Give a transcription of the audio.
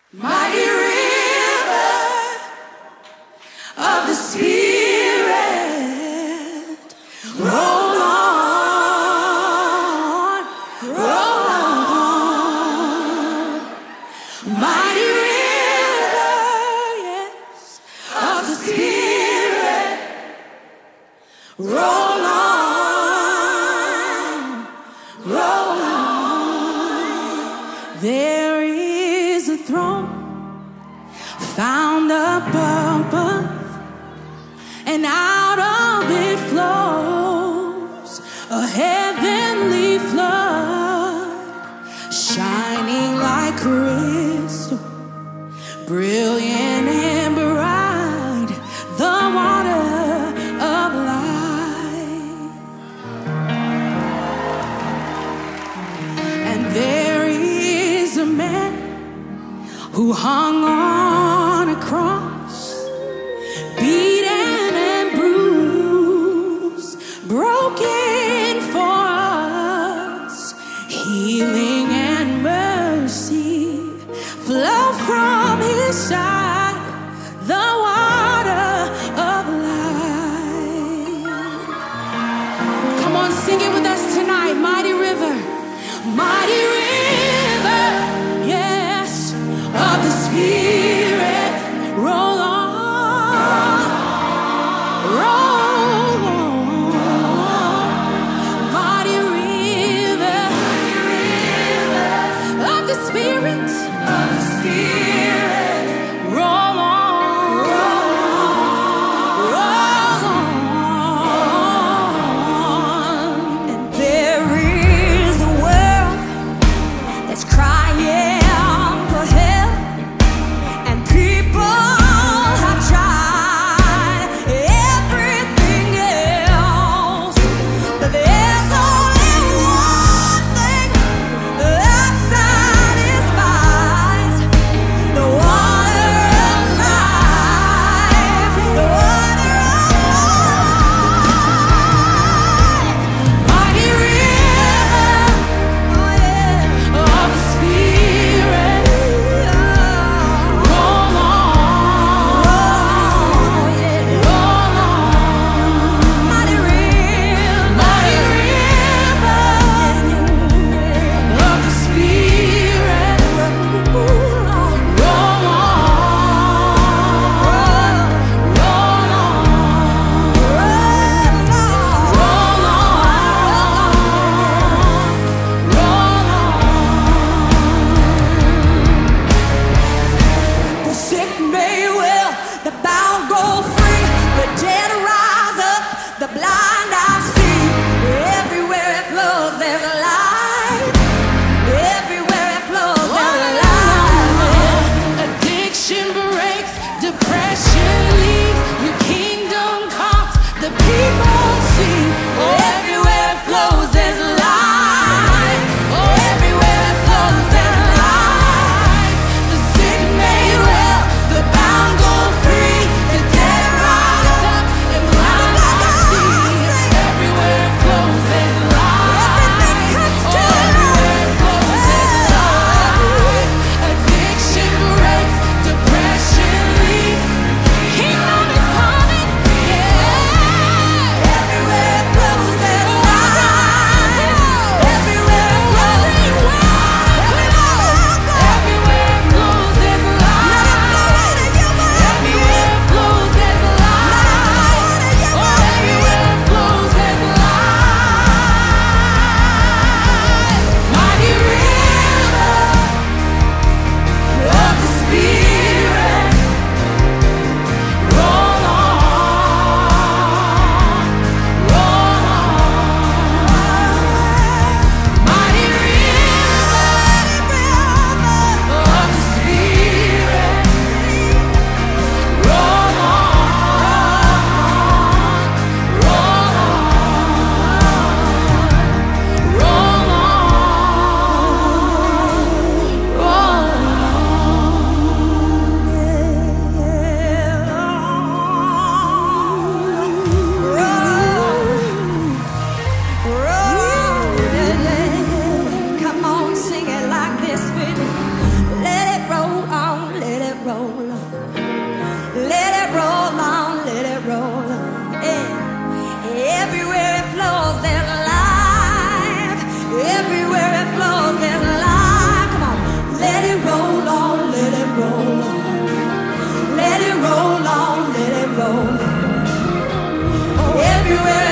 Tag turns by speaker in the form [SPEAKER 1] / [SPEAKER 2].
[SPEAKER 1] Mighty river of the Spirit, roll on, roll on. Mighty river, yes, of the Spirit, roll on, roll on. There is a throne found up above, and out of it flows a heavenly flood, shining like crystal, brilliant and bright, the water of life. And there is a man who hung on a cross, beaten and bruised, broken for us. Healing and mercy flow from his side, the water of life. Come on, sing it with us tonight. Mighty river, mighty river, yes, of the Spirit, roll on, roll on. Mighty river of the Spirit, roll everywhere.